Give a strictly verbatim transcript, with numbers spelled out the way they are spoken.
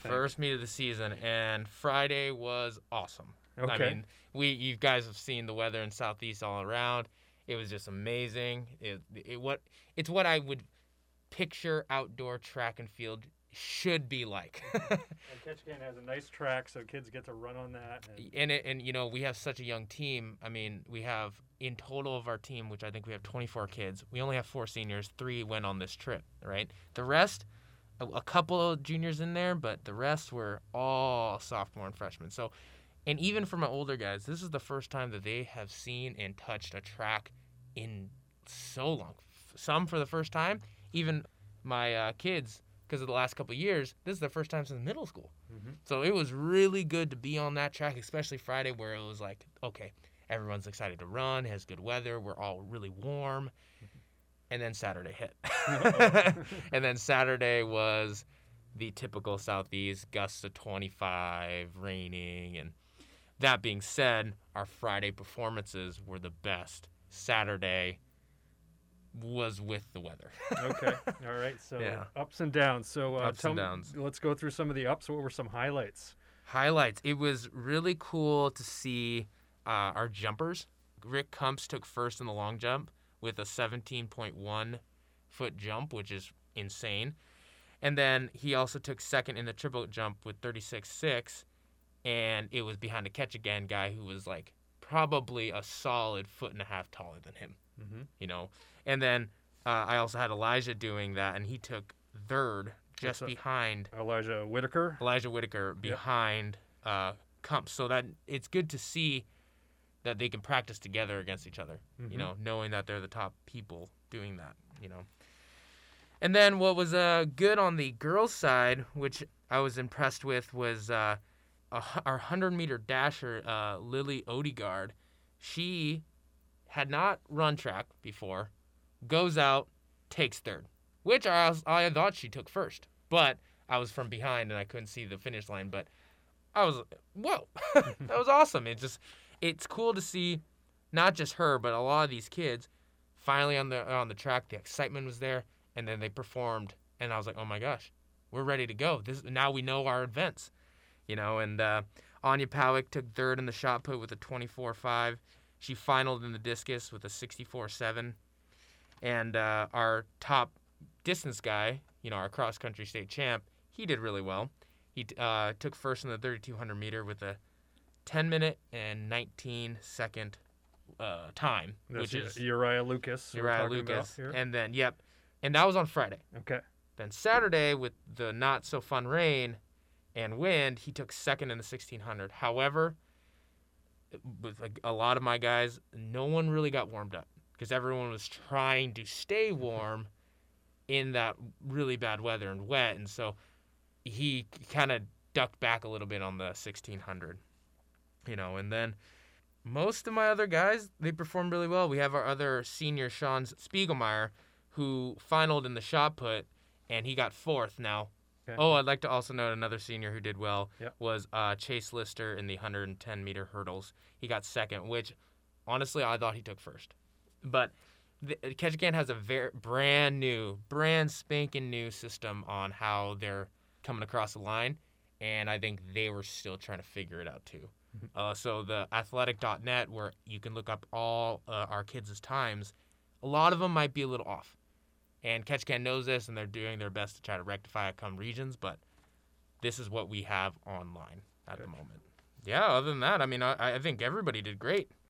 think? First meet of the season, and Friday was awesome. Okay. I mean, we you guys have seen the weather in Southeast all around. It was just amazing. It, it what it's what I would picture outdoor track and field should be like. And Ketchikan has a nice track, so kids get to run on that. And and it, and you know, we have such a young team. I mean, we have in total of our team, which I think we have twenty-four kids. We only have four seniors. Three went on this trip, right? The rest, a, a couple of juniors in there, but the rest were all sophomore and freshmen. So, and even for my older guys, this is the first time that they have seen and touched a track in so long. Some for the first time. Even my uh, kids, because of the last couple of years, this is the first time since middle school. Mm-hmm. So it was really good to be on that track, especially Friday, where it was like, okay, everyone's excited to run, has good weather, we're all really warm. And then Saturday hit. And then Saturday was the typical Southeast, gusts of twenty-five, raining. And that being said, our Friday performances were the best. Saturday was with the weather. Okay. All right. So Yeah. ups and downs. So uh, Ups tell and me- downs. let's go through some of the ups. What were some highlights? Highlights. It was really cool to see uh, our jumpers. Rick Kumps took first in the long jump with a seventeen point one foot jump, which is insane. And then he also took second in the triple jump with thirty-six point six, and it was behind a Ketchikan guy who was like probably a solid foot and a half taller than him. Mm-hmm. You know, and then uh, I also had Elijah doing that, and he took third just What's up? behind Elijah Whitaker. Elijah Whitaker behind uh, Kumps. So that it's good to see that they can practice together against each other, Mhm. you know, knowing that they're the top people doing that, you know. And then what was uh, good on the girls' side, which I was impressed with, was uh, a, hu- our one hundred meter dasher, uh, Lily Odegaard. She had not run track before, goes out, takes third, which I, was, I thought she took first. But I was from behind and I couldn't see the finish line. But I was, whoa, that was awesome. It just, it's cool to see not just her, but a lot of these kids finally on the on the track. The excitement was there, and then they performed, and I was like, oh my gosh, we're ready to go. This now we know our events, you know. And uh, Anya Powick took third in the shot put with a twenty-four five. She finaled in the discus with a sixty-four seven. And uh, our top distance guy, you know, our cross-country state champ, he did really well. He uh, took first in the thirty-two hundred meter with a ten minute and nineteen second uh, time, That's which is Uriah Lucas. we're Uriah talking about Lucas. here. And then, yep, and that was on Friday. Okay. Then Saturday, with the not-so-fun rain and wind, he took second in the sixteen hundred. However, with a, a lot of my guys, no one really got warmed up because everyone was trying to stay warm in that really bad weather and wet. And so he kind of ducked back a little bit on the sixteen hundred, you know. And then most of my other guys, they performed really well. We have our other senior, Sean Spiegelmeyer, who finaled in the shot put, and he got fourth. Now, Okay. oh, I'd like to also note another senior who did well Yep. was uh, Chase Lister in the one hundred ten meter hurdles. He got second, which honestly I thought he took first. But the, Ketchikan has a very brand new, brand spanking new system on how they're coming across the line, and I think they were still trying to figure it out too. Uh, so the athletic dot net, where you can look up all uh, our kids' times, a lot of them might be a little off. And Ketchikan knows this, and they're doing their best to try to rectify it come regions, but this is what we have online at the Good. moment. Yeah, other than that, I mean, I, I think everybody did great.